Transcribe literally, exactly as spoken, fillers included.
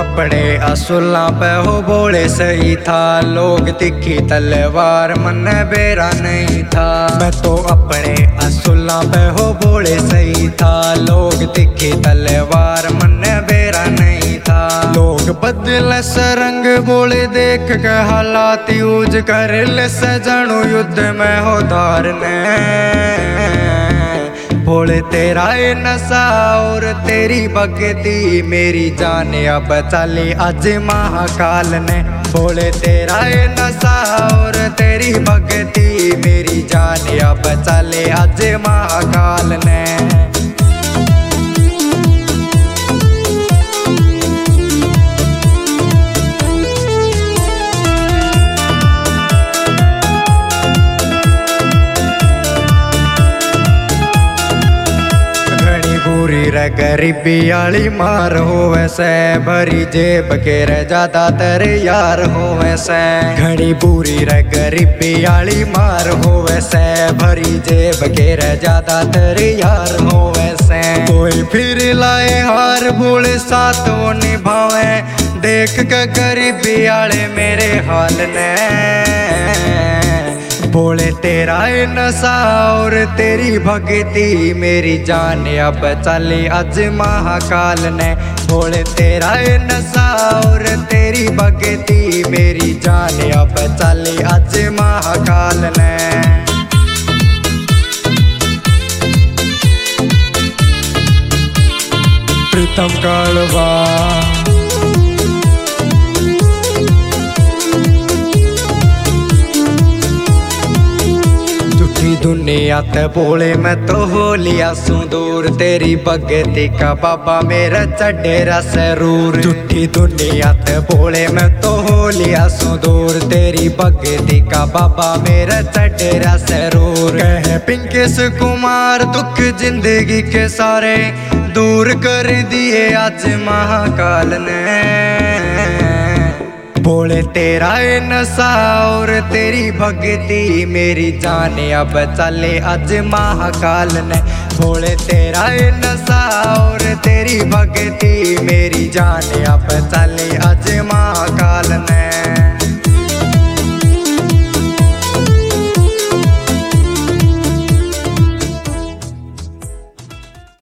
अपने असुला पे हो बोले सही था, लोग तिखी तलवार मन बेरा नहीं था। मैं तो अपने असुला पे हो बोले सही था, लोग तिखी तलवार मन बेरा नहीं था। लोग बदले से रंग बोले देख के हालात यूज कर ले सजणु युद्ध में हो धारने। बोले तेरा ये नशा और तेरी भक्ति मेरी जान अब चली आज महाकाल ने। बोले तेरा ये नशा और तेरी भक्ति मेरी जान अब चले आज महाकाल ने। पूरी रे गरीबी आली मार होवे से, भरी जेब के रे ज्यादातर यार होवे से। घड़ी पूरी रे गरीबी आली मार होवे से, भरी जेब के रे ज्यादातर यार होवे से। कोई फिर लाए हार बोले साथ वो निभावे, देख के गरीबी आले मेरे हाल ने। बोले तेरा ये नशा और तेरी भक्ति मेरी जान अब चली आज महाकाल ने। बोले तेरा ये नशा और तेरी भक्ति मेरी जान अब चली आज महाकाल ने। प्रीतम कालवा दुनिया ते बोले मैं तो हो लिया सुदूर, तेरी भगती का बाबा मेरा चढ़ेरा सरूर। झूठी दुनिया ते बोले मैं तो हो लिया सुदूर, तेरी भगती का बाबा मेरा चढ़ेरा सरूर। कहे पिंकेश कुमार दुख जिंदगी के सारे दूर कर दिए आज महाकाल ने। बोले तेरा ये नशा और तेरी भक्ति मेरी जान अब चले आज महाकाल ने। बोले तेरा ये नशा और तेरी भक्ति मेरी जान अब चले आज महाकाल ने।